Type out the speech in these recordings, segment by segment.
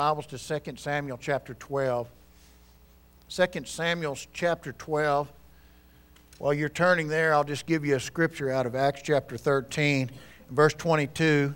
Bibles to 2 Samuel chapter 12. 2 Samuel chapter 12. While you're turning there, I'll just give you a scripture out of Acts chapter 13, verse 22.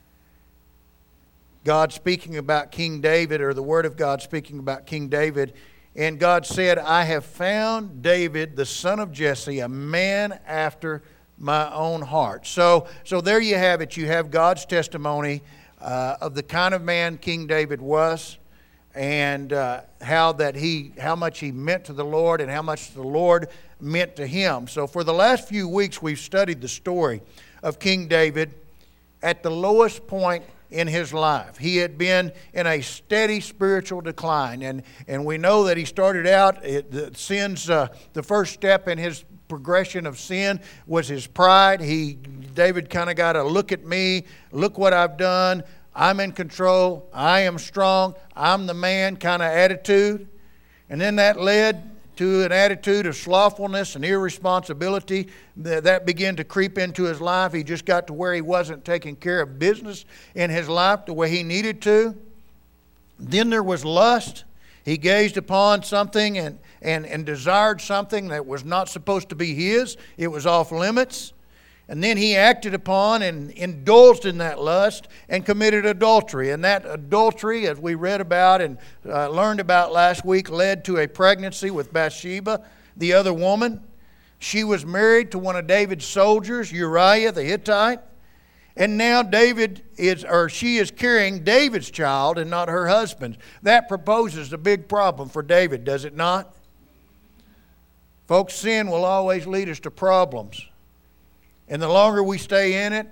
God speaking about King David, or the Word of God speaking about King David. And God said, I have found David, the son of Jesse, a man after my own heart. So there you have it. You have God's testimony of the kind of man King David was, and how much he meant to the Lord and how much the Lord meant to him. So for the last few weeks we've studied the story of King David at the lowest point in his life. He had been in a steady spiritual decline, and we know that he started out, the first step in his progression of sin was his pride. David kind of got a look at me, look what I've done, I'm in control, I am strong, I'm the man kind of attitude. And then that led to an attitude of slothfulness and irresponsibility that began to creep into his life. He just got to where he wasn't taking care of business in his life the way he needed to. Then there was lust. He gazed upon something and desired something that was not supposed to be his. It was off limits. And then he acted upon and indulged in that lust and committed adultery. And that adultery, as we read about and learned about last week, led to a pregnancy with Bathsheba, the other woman. She was married to one of David's soldiers, Uriah the Hittite. And now she is carrying David's child and not her husband's. That proposes a big problem for David, does it not? Folks, sin will always lead us to problems. And the longer we stay in it,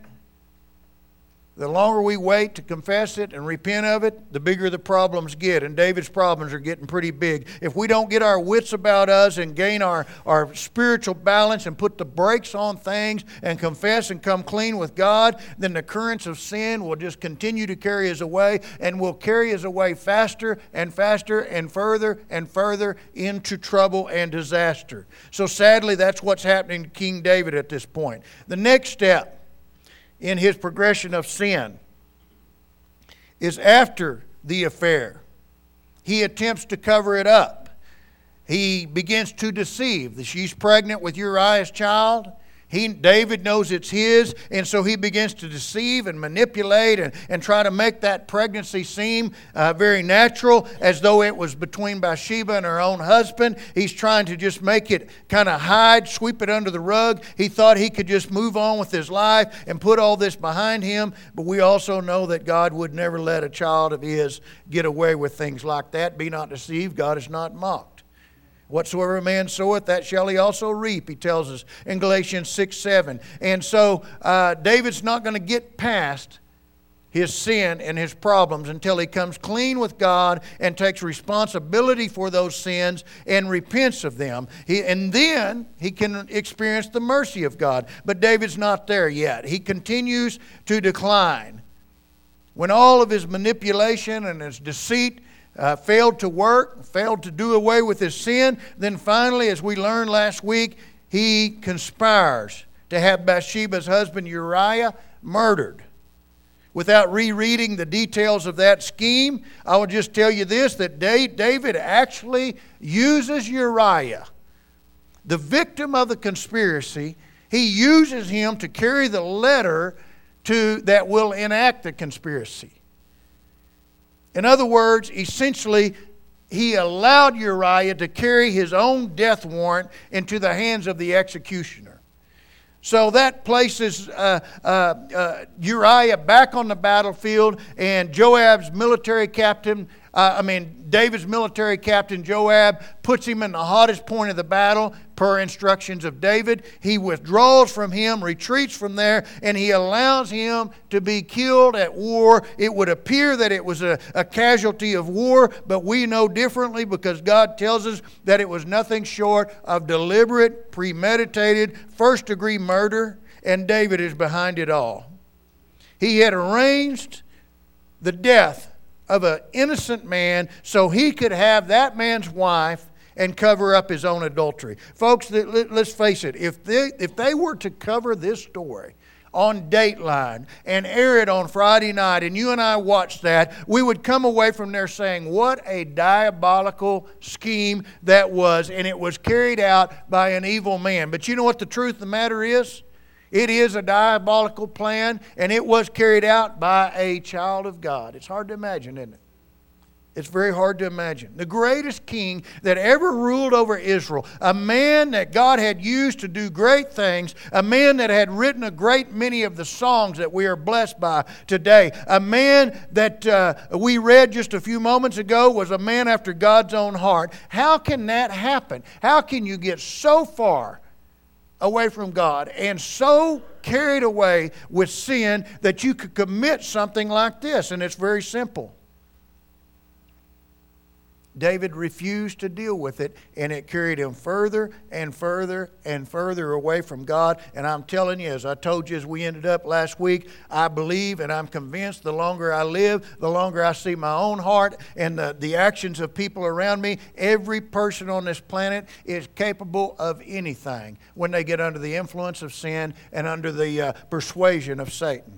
the longer we wait to confess it and repent of it, the bigger the problems get. And David's problems are getting pretty big. If we don't get our wits about us and gain our spiritual balance and put the brakes on things and confess and come clean with God, then the currents of sin will just continue to carry us away, and will carry us away faster and faster and further into trouble and disaster. So sadly, that's what's happening to King David at this point. The next step in his progression of sin is after the affair. He attempts to cover it up. He begins to deceive. She's pregnant with Uriah's child. David knows it's his, and so he begins to deceive and manipulate and try to make that pregnancy seem very natural, as though it was between Bathsheba and her own husband. He's trying to just make it kind of hide, sweep it under the rug. He thought he could just move on with his life and put all this behind him, but we also know that God would never let a child of his get away with things like that. Be not deceived, God is not mocked. Whatsoever a man soweth, that shall he also reap, he tells us in Galatians 6:7. And so David's not going to get past his sin and his problems until he comes clean with God and takes responsibility for those sins and repents of them. And then he can experience the mercy of God. But David's not there yet. He continues to decline. When all of his manipulation and his deceit failed to work, failed to do away with his sin, then finally, as we learned last week, he conspires to have Bathsheba's husband Uriah murdered. Without rereading the details of that scheme, I will just tell you this, that David actually uses Uriah, the victim of the conspiracy. He uses him to carry the letter that will enact the conspiracy. In other words, essentially, he allowed Uriah to carry his own death warrant into the hands of the executioner. So that places Uriah back on the battlefield, and David's military captain Joab puts him in the hottest point of the battle per instructions of David. He withdraws from him, retreats from there, and he allows him to be killed at war. It would appear that it was a casualty of war, but we know differently, because God tells us that it was nothing short of deliberate, premeditated, first-degree murder, and David is behind it all. He had arranged the death of an innocent man so he could have that man's wife and cover up his own adultery. Folks, let's face it, if they were to cover this story on Dateline and air it on Friday night, and you and I watched that, we would come away from there saying, what a diabolical scheme that was, and it was carried out by an evil man. But you know what the truth of the matter is? It is a diabolical plan, and it was carried out by a child of God. It's hard to imagine, isn't it? It's very hard to imagine. The greatest king that ever ruled over Israel, a man that God had used to do great things, a man that had written a great many of the songs that we are blessed by today, a man that we read just a few moments ago was a man after God's own heart. How can that happen? How can you get so far away from God and so carried away with sin that you could commit something like this? And it's very simple. David refused to deal with it, and it carried him further and further and further away from God. And I'm telling you, as I told you as we ended up last week, I believe and I'm convinced the longer I live, the longer I see my own heart and the actions of people around me, every person on this planet is capable of anything when they get under the influence of sin and under the persuasion of Satan.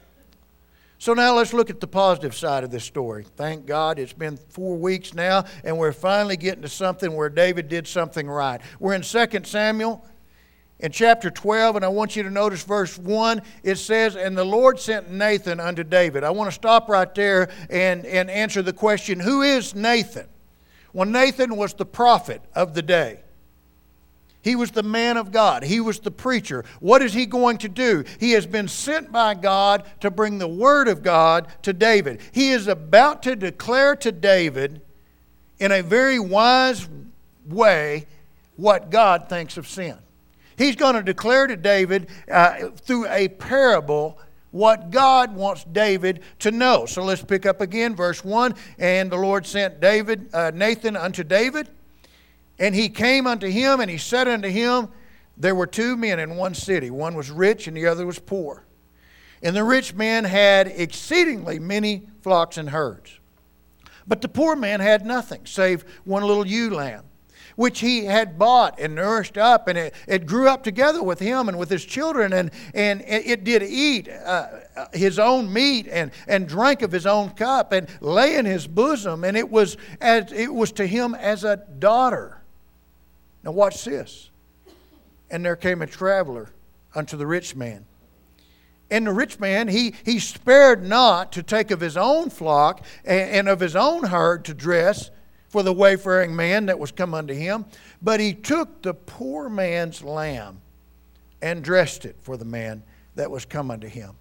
So now let's look at the positive side of this story. Thank God it's been 4 weeks now, and we're finally getting to something where David did something right. We're in 2 Samuel in chapter 12, and I want you to notice verse 1. It says, "And the Lord sent Nathan unto David." I want to stop right there and answer the question, who is Nathan? Well, Nathan was the prophet of the day. He was the man of God. He was the preacher. What is he going to do? He has been sent by God to bring the word of God to David. He is about to declare to David in a very wise way what God thinks of sin. He's going to declare to David through a parable what God wants David to know. So let's pick up again verse 1. "And the Lord sent Nathan unto David. And he came unto him, and he said unto him, there were 2 men in one city. One was rich, and the other was poor. And the rich man had exceedingly many flocks and herds. But the poor man had nothing, save one little ewe lamb, which he had bought and nourished up. And it grew up together with him and with his children. And it did eat his own meat and drank of his own cup and lay in his bosom. And it was to him as a daughter." Now watch this. "And there came a traveler unto the rich man. And the rich man, he spared not to take of his own flock and of his own herd to dress for the wayfaring man that was come unto him. But he took the poor man's lamb and dressed it for the man that was come unto him."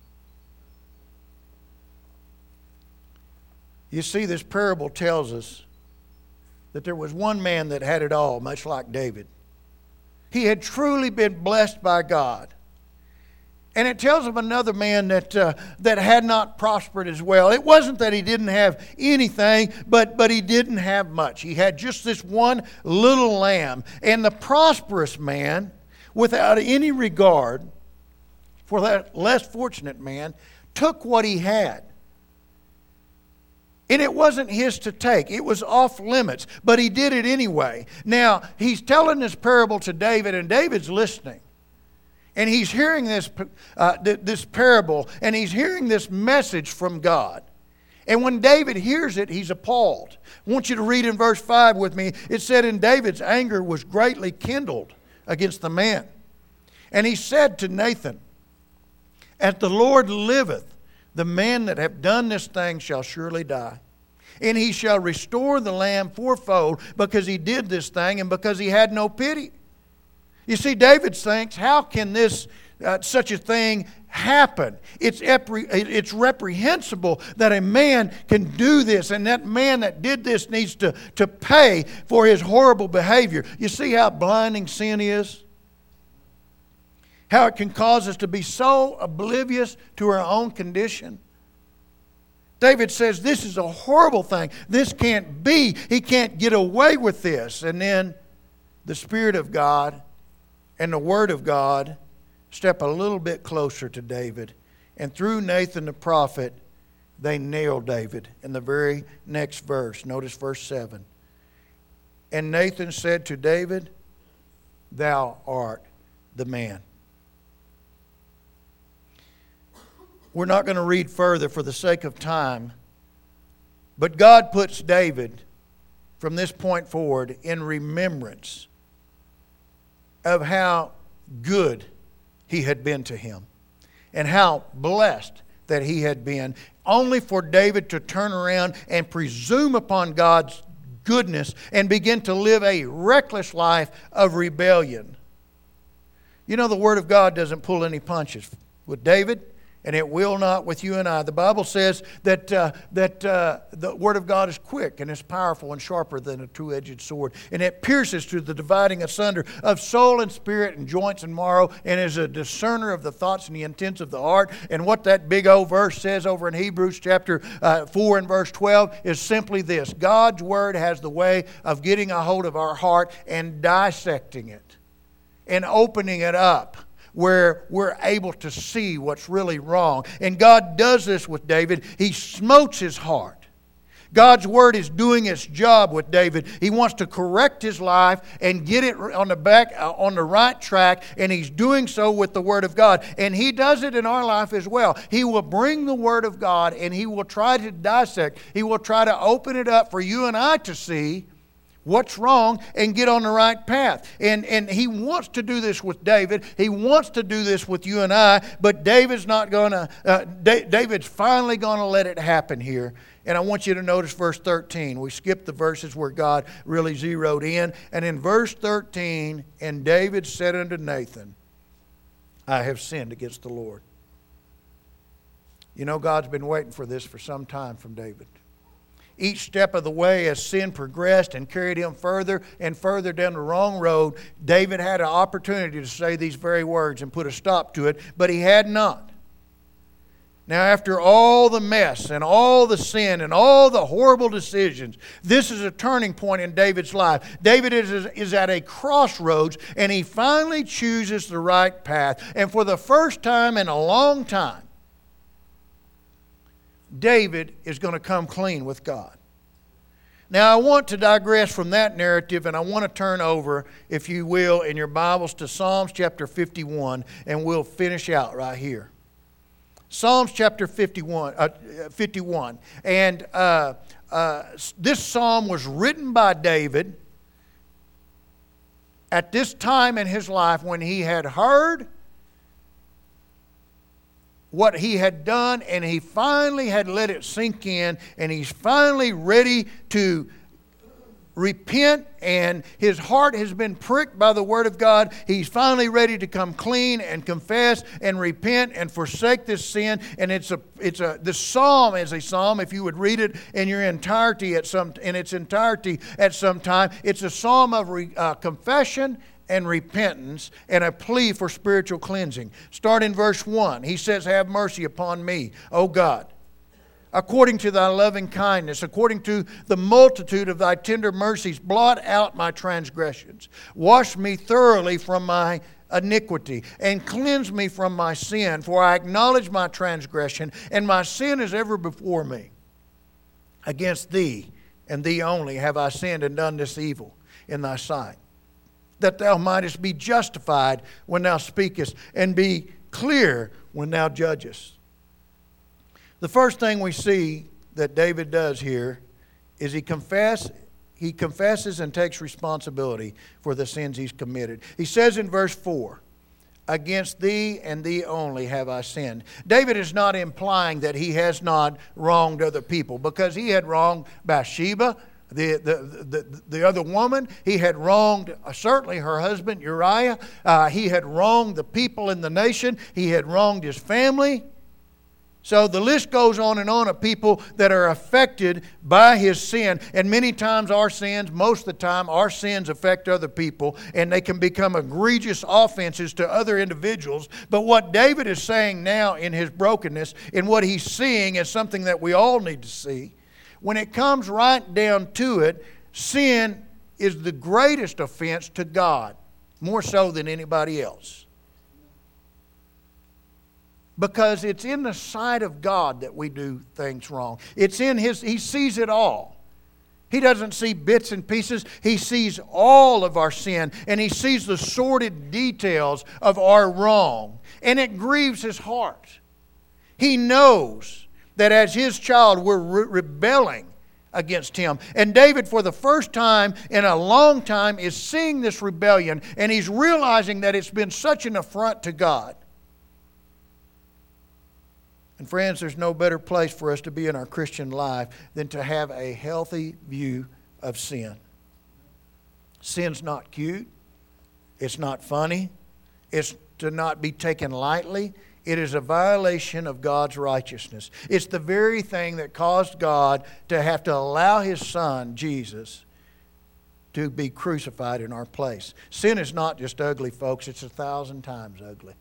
You see, this parable tells us that there was one man that had it all, much like David. He had truly been blessed by God. And it tells of another man that had not prospered as well. It wasn't that he didn't have anything, but he didn't have much. He had just this one little lamb. And the prosperous man, without any regard for that less fortunate man, took what he had. And it wasn't his to take. It was off limits. But he did it anyway. Now, he's telling this parable to David, and David's listening. And he's hearing this parable, and he's hearing this message from God. And when David hears it, he's appalled. I want you to read in verse 5 with me. It said, "And David's anger was greatly kindled against the man. And he said to Nathan, As the Lord liveth, the man that hath done this thing shall surely die. And he shall restore the lamb fourfold, because he did this thing and because he had no pity." You see, David thinks, how can this such a thing happen? It's reprehensible that a man can do this, and that man that did this needs to pay for his horrible behavior. You see how blinding sin is? How it can cause us to be so oblivious to our own condition. David says, this is a horrible thing. This can't be. He can't get away with this. And then the Spirit of God and the Word of God step a little bit closer to David. And through Nathan the prophet, they nail David in the very next verse. Notice verse 7. "And Nathan said to David, Thou art the man." We're not going to read further for the sake of time. But God puts David, from this point forward, in remembrance of how good he had been to him and how blessed that he had been, only for David to turn around and presume upon God's goodness and begin to live a reckless life of rebellion. You know, the Word of God doesn't pull any punches with David, and it will not with you and I. The Bible says that the Word of God is quick and is powerful and sharper than a two-edged sword. And it pierces to the dividing asunder of soul and spirit and joints and marrow, and is a discerner of the thoughts and the intents of the heart. And what that big old verse says over in Hebrews chapter 4 and verse 12 is simply this: God's Word has the way of getting a hold of our heart and dissecting it and opening it up, where we're able to see what's really wrong. And God does this with David. He smotes his heart. God's Word is doing its job with David. He wants to correct his life and get it on the right track, and He's doing so with the Word of God. And He does it in our life as well. He will bring the Word of God, and He will try to dissect. He will try to open it up for you and I to see what's wrong and get on the right path. And He wants to do this with David. He wants to do this with you and I, but David's not going to, David's finally going to let it happen here. And I want you to notice verse 13. We skipped the verses where God really zeroed in. And in verse 13, and David said unto Nathan, I have sinned against the Lord. You know, God's been waiting for this for some time from David. Each step of the way, as sin progressed and carried him further and further down the wrong road, David had an opportunity to say these very words and put a stop to it, but he had not. Now, after all the mess and all the sin and all the horrible decisions, this is a turning point in David's life. David is at a crossroads, and he finally chooses the right path. And for the first time in a long time, David is going to come clean with God. Now, I want to digress from that narrative, and I want to turn over, if you will, in your Bibles to Psalms chapter 51, and we'll finish out right here. Psalms chapter 51. And this psalm was written by David at this time in his life when he had heard what he had done, and he finally had let it sink in, and he's finally ready to repent, and his heart has been pricked by the Word of God. He's finally ready to come clean and confess and repent and forsake this sin. And the psalm is a psalm. If you would read it in its entirety at some time, it's a psalm of confession and repentance, and a plea for spiritual cleansing. Start in verse 1. He says, have mercy upon me, O God, according to thy loving kindness, according to the multitude of thy tender mercies, blot out my transgressions. Wash me thoroughly from my iniquity, and cleanse me from my sin, for I acknowledge my transgression, and my sin is ever before me. Against thee, and thee only, have I sinned and done this evil in thy sight, that thou mightest be justified when thou speakest, and be clear when thou judgest. The first thing we see that David does here is he confesses and takes responsibility for the sins he's committed. He says in verse 4, against thee and thee only have I sinned. David is not implying that he has not wronged other people, because he had wronged Bathsheba, the other woman. He had wronged certainly her husband Uriah. He had wronged the people in the nation. He had wronged his family. So the list goes on and on of people that are affected by his sin. And many times most of the time, our sins affect other people, and they can become egregious offenses to other individuals. But what David is saying now in his brokenness, in what he's seeing, is something that we all need to see. When it comes right down to it, sin is the greatest offense to God, more so than anybody else. Because it's in the sight of God that we do things wrong. It's in He sees it all. He doesn't see bits and pieces. He sees all of our sin, and He sees the sordid details of our wrong. And it grieves His heart. He knows that as His child we're rebelling against Him. And David, for the first time in a long time, is seeing this rebellion, and he's realizing that it's been such an affront to God. And friends, there's no better place for us to be in our Christian life than to have a healthy view of sin. Sin's not cute. It's not funny. It's to not be taken lightly. It is a violation of God's righteousness. It's the very thing that caused God to have to allow His Son, Jesus, to be crucified in our place. Sin is not just ugly, folks. It's 1,000 times ugly.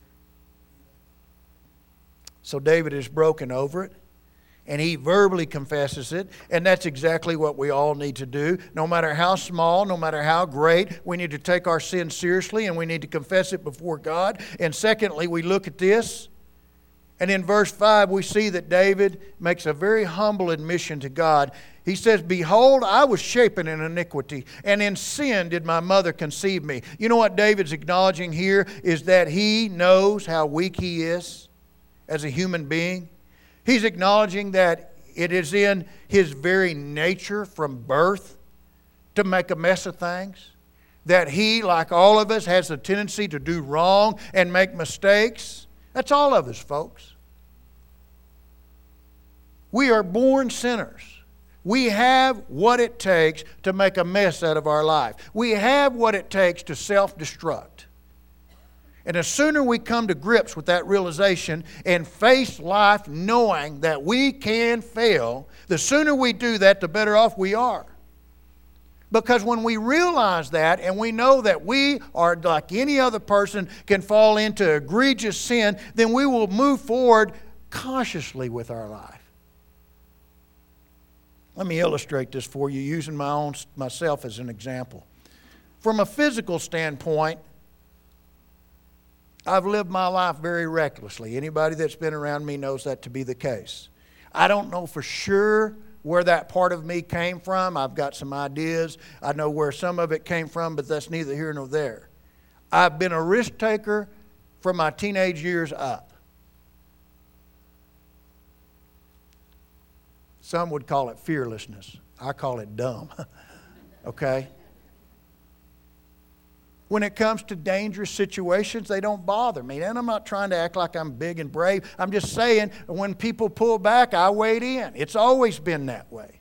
So David is broken over it, and he verbally confesses it, and that's exactly what we all need to do. No matter how small, no matter how great, we need to take our sin seriously, and we need to confess it before God. And secondly, we look at this, and in verse 5 we see that David makes a very humble admission to God. He says, "Behold, I was shapen in iniquity, and in sin did my mother conceive me." You know what David's acknowledging here is that he knows how weak he is as a human being. He's acknowledging that it is in his very nature from birth to make a mess of things. That he, like all of us, has a tendency to do wrong and make mistakes. That's all of us, folks. We are born sinners. We have what it takes to make a mess out of our life. We have what it takes to self-destruct. And the sooner we come to grips with that realization and face life knowing that we can fail, the sooner we do that, the better off we are. Because when we realize that and we know that we are like any other person can fall into egregious sin, then we will move forward cautiously with our life. Let me illustrate this for you using myself as an example. From a physical standpoint, I've lived my life very recklessly. Anybody that's been around me knows that to be the case. I don't know for sure where that part of me came from. I've got some ideas. I know where some of it came from, but that's neither here nor there. I've been a risk taker from my teenage years up. Some would call it fearlessness. I call it dumb. Okay? When it comes to dangerous situations, they don't bother me. And I'm not trying to act like I'm big and brave. I'm just saying, when people pull back, I wade in. It's always been that way.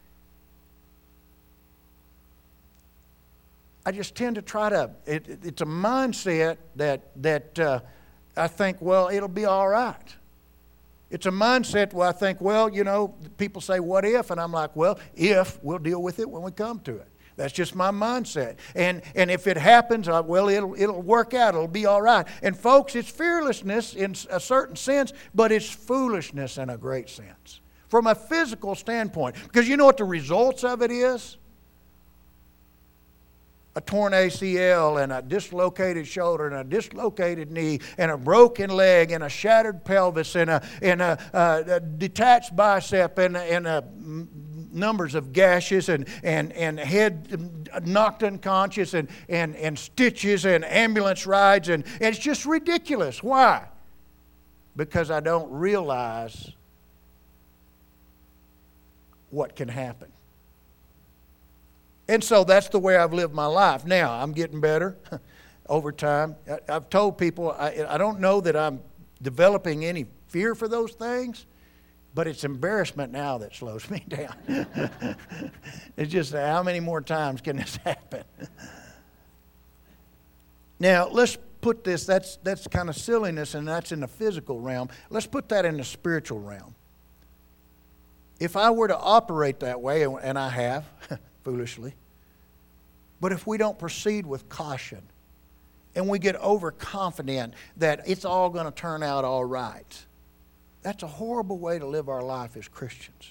I just tend to try to, it's a mindset that I think, well, it'll be all right. It's a mindset where I think, well, you know, people say, what if? And I'm like, well, if, we'll deal with it when we come to it. That's just my mindset. And if it happens, well, it'll work out. It'll be all right. And folks, it's fearlessness in a certain sense, but it's foolishness in a great sense. From a physical standpoint. Because you know what the results of it is? A torn ACL and a dislocated shoulder and a dislocated knee and a broken leg and a shattered pelvis and a detached bicep and numbers of gashes and head knocked unconscious and stitches and ambulance rides and it's just ridiculous. Why? Because I don't realize what can happen. And so that's the way I've lived my life. Now, I'm getting better over time. I've told people I don't know that I'm developing any fear for those things, but it's embarrassment now that slows me down. It's just how many more times can this happen? Now, let's put this, that's kind of silliness, and that's in the physical realm. Let's put that in the spiritual realm. If I were to operate that way, and I have, foolishly, but if we don't proceed with caution and we get overconfident that it's all going to turn out all right, that's a horrible way to live our life as Christians.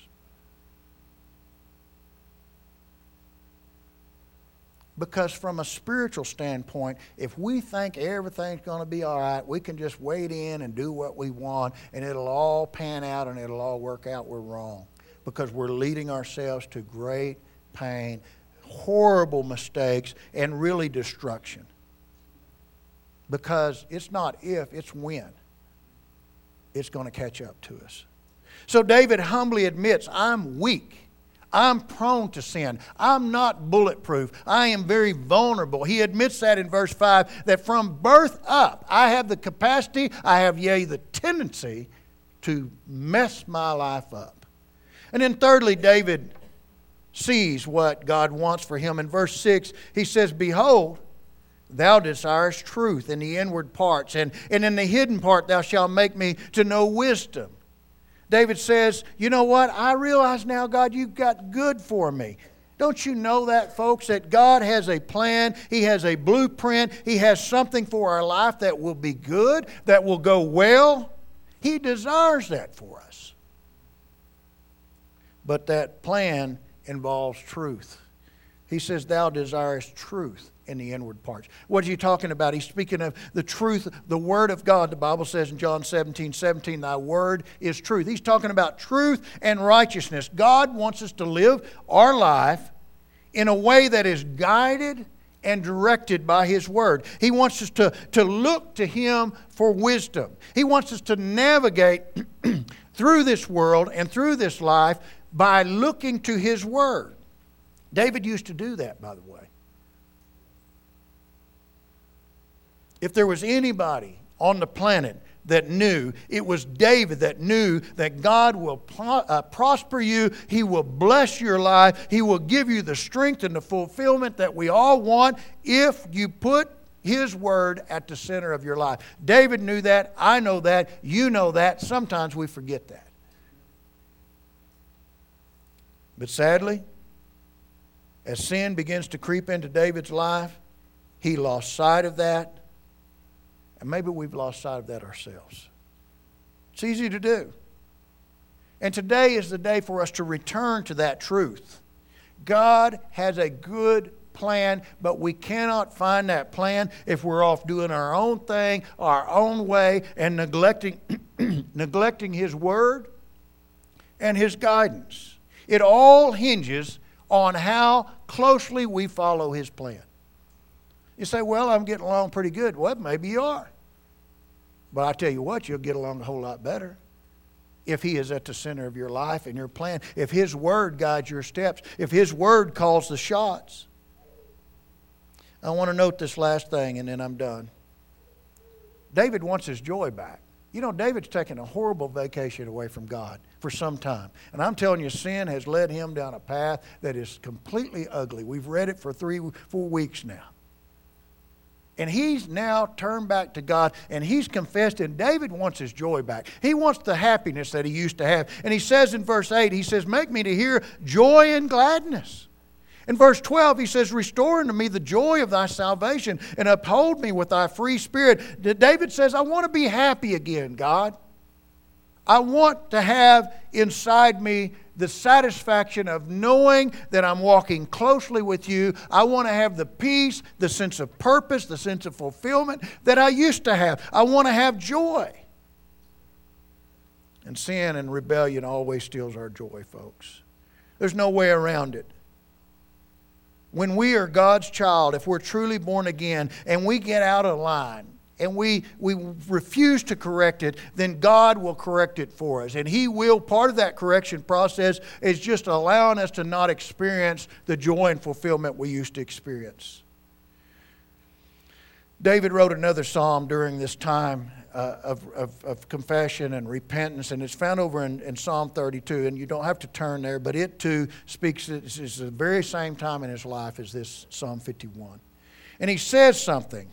Because from a spiritual standpoint, if we think everything's going to be all right, we can just wade in and do what we want and it'll all pan out and it'll all work out, we're wrong. Because we're leading ourselves to great pain, horrible mistakes, and really destruction. Because it's not if, it's when. it's going to catch up to us. So David humbly admits, I'm weak. I'm prone to sin. I'm not bulletproof. I am very vulnerable. He admits that in verse 5, that from birth up, I have the capacity, I have, yea, the tendency to mess my life up. And then thirdly, David sees what God wants for him. In verse 6, he says, Behold, thou desirest truth in the inward parts, and in the hidden part thou shalt make me to know wisdom. David says, you know what? I realize now, God, you've got good for me. Don't you know that, folks, that God has a plan, He has a blueprint, He has something for our life that will be good, that will go well? He desires that for us. But that plan involves truth. He says, thou desirest truth in the inward parts. What is he talking about? He's speaking of the truth, the Word of God. The Bible says in John 17:17, thy Word is truth. He's talking about truth and righteousness. God wants us to live our life in a way that is guided and directed by His Word. He wants us to look to Him for wisdom. He wants us to navigate through this world and through this life by looking to His Word. David used to do that, by the way. If there was anybody on the planet that knew, it was David that knew that God will prosper you. He will bless your life. He will give you the strength and the fulfillment that we all want if you put His Word at the center of your life. David knew that. I know that. You know that. Sometimes we forget that. But sadly, as sin begins to creep into David's life, he lost sight of that. And maybe we've lost sight of that ourselves. It's easy to do. And today is the day for us to return to that truth. God has a good plan, but we cannot find that plan if we're off doing our own thing, our own way, and neglecting His Word and His guidance. It all hinges on how closely we follow His plan. You say, well, I'm getting along pretty good. Well, maybe you are. But I tell you what, you'll get along a whole lot better if He is at the center of your life and your plan. If His Word guides your steps. If His Word calls the shots. I want to note this last thing and then I'm done. David wants his joy back. You know, David's taken a horrible vacation away from God for some time. And I'm telling you, sin has led him down a path that is completely ugly. We've read it for 3-4 weeks now. And he's now turned back to God and he's confessed, and David wants his joy back. He wants the happiness that he used to have. And he says in verse 8, he says, make me to hear joy and gladness. In verse 12, he says, restore unto me the joy of thy salvation and uphold me with thy free spirit. David says, I want to be happy again, God. I want to have inside me the satisfaction of knowing that I'm walking closely with you. I want to have the peace, the sense of purpose, the sense of fulfillment that I used to have. I want to have joy. And sin and rebellion always steals our joy, folks. There's no way around it. When we are God's child, if we're truly born again and we get out of line, and we refuse to correct it, then God will correct it for us. And He will, part of that correction process is just allowing us to not experience the joy and fulfillment we used to experience. David wrote another psalm during this time of confession and repentance, and it's found over in Psalm 32, and you don't have to turn there, but it too speaks, it's the very same time in his life as this Psalm 51. And he says something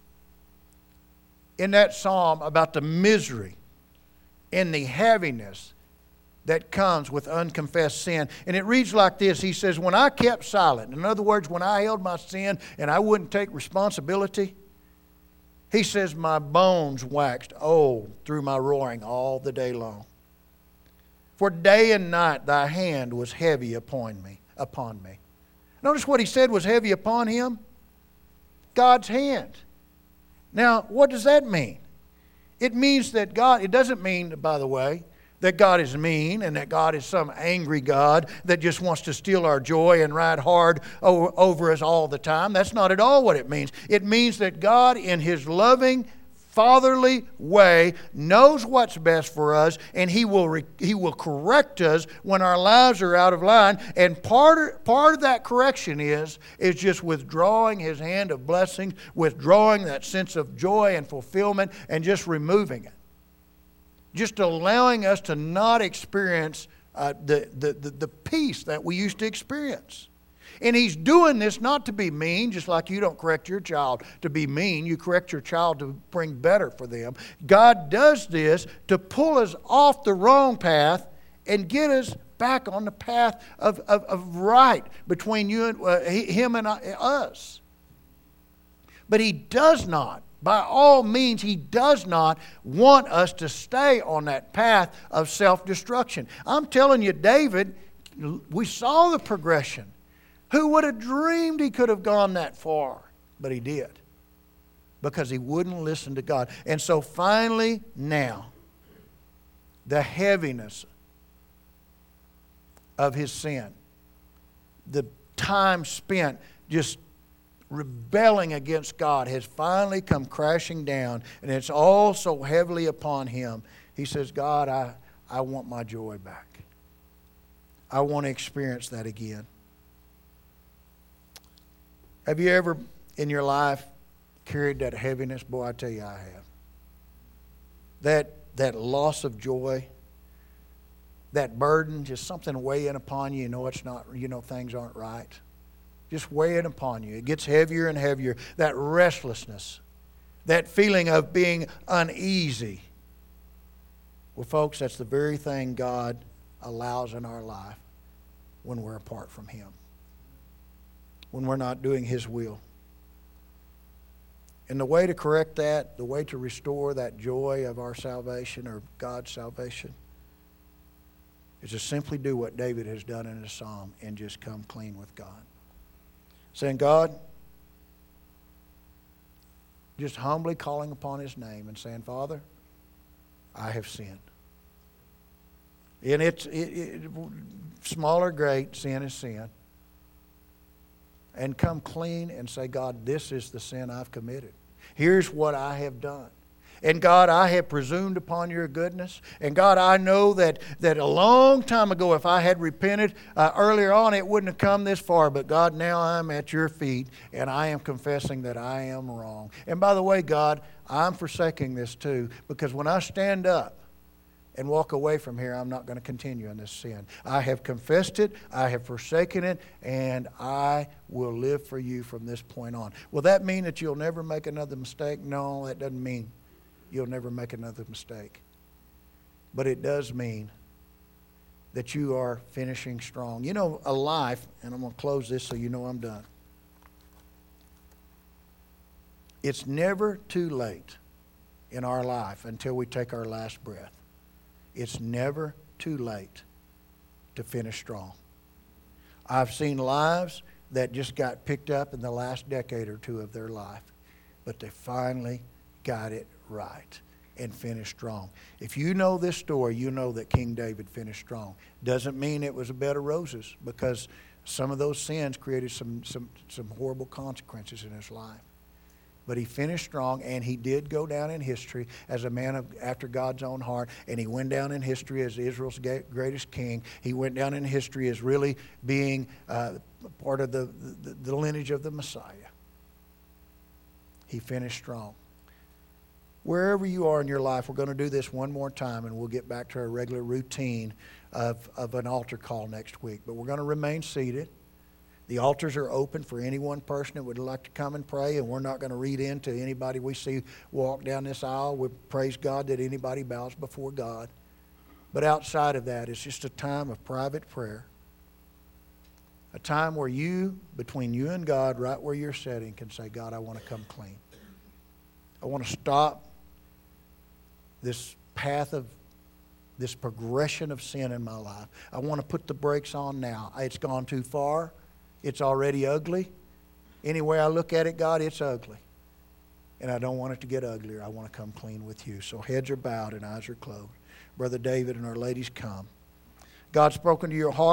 in that psalm about the misery and the heaviness that comes with unconfessed sin. And it reads like this. He says, when I kept silent, in other words, when I held my sin and I wouldn't take responsibility, he says, my bones waxed old through my roaring all the day long. For day and night thy hand was heavy upon me. Notice what he said was heavy upon him? God's hand. Now, what does that mean? It means that God, it doesn't mean, by the way, that God is mean and that God is some angry God that just wants to steal our joy and ride hard over us all the time. That's not at all what it means. It means that God, in His loving fatherly way, knows what's best for us, and He will correct us when our lives are out of line. And part of that correction is just withdrawing His hand of blessing, withdrawing that sense of joy and fulfillment, and just removing it. Just allowing us to not experience the peace that we used to experience. And He's doing this not to be mean, just like you don't correct your child to be mean. You correct your child to bring better for them. God does this to pull us off the wrong path and get us back on the path of right between you and Him and us. But He does not. By all means, He does not want us to stay on that path of self-destruction. I'm telling you, David, we saw the progression. Who would have dreamed he could have gone that far? But he did. Because he wouldn't listen to God. And so finally, now, the heaviness of his sin, the time spent just rebelling against God has finally come crashing down, and it's all so heavily upon him. He says, God, I want my joy back. I want to experience that again. Have you ever in your life carried that heaviness? Boy, I tell you, I have. That loss of joy, that burden, just something weighing upon you. It's not, things aren't right. Just weighing upon you. It gets heavier and heavier. That restlessness, that feeling of being uneasy. Well, folks, that's the very thing God allows in our life when we're apart from Him, when we're not doing His will. And the way to correct that, the way to restore that joy of our salvation or God's salvation, is to simply do what David has done in his psalm and just come clean with God. Saying, God, just humbly calling upon His name and saying, Father, I have sinned. And it's small or great, sin is sin. And come clean and say, God, this is the sin I've committed. Here's what I have done. And God, I have presumed upon your goodness. And God, I know that a long time ago, if I had repented earlier on, it wouldn't have come this far. But God, now I'm at your feet, and I am confessing that I am wrong. And by the way, God, I'm forsaking this too, because when I stand up and walk away from here, I'm not going to continue in this sin. I have confessed it, I have forsaken it, and I will live for you from this point on. Will that mean that you'll never make another mistake? No, that doesn't mean you'll never make another mistake. But it does mean that you are finishing strong. A life, and I'm going to close this so you know I'm done. It's never too late in our life until we take our last breath. It's never too late to finish strong. I've seen lives that just got picked up in the last decade or two of their life, but they finally got it right and finished strong. If you know this story, you know that King David finished strong. Doesn't mean it was a bed of roses, because some of those sins created some horrible consequences in his life. But he finished strong, and he did go down in history as a man after God's own heart, and he went down in history as Israel's greatest king. He went down in history as really being part of the lineage of the Messiah. He finished strong. Wherever you are in your life, we're going to do this one more time, and we'll get back to our regular routine of an altar call next week. But we're going to remain seated. The altars are open for any one person that would like to come and pray, and we're not going to read into anybody we see walk down this aisle. We praise God that anybody bows before God. But outside of that, it's just a time of private prayer. A time where between you and God, right where you're sitting, can say, God, I want to come clean. I want to stop this path of this progression of sin in my life. I want to put the brakes on now. It's gone too far. It's already ugly. Any way I look at it, God, it's ugly. And I don't want it to get uglier. I want to come clean with you. So heads are bowed and eyes are closed. Brother David and our ladies come. God's spoken to your heart.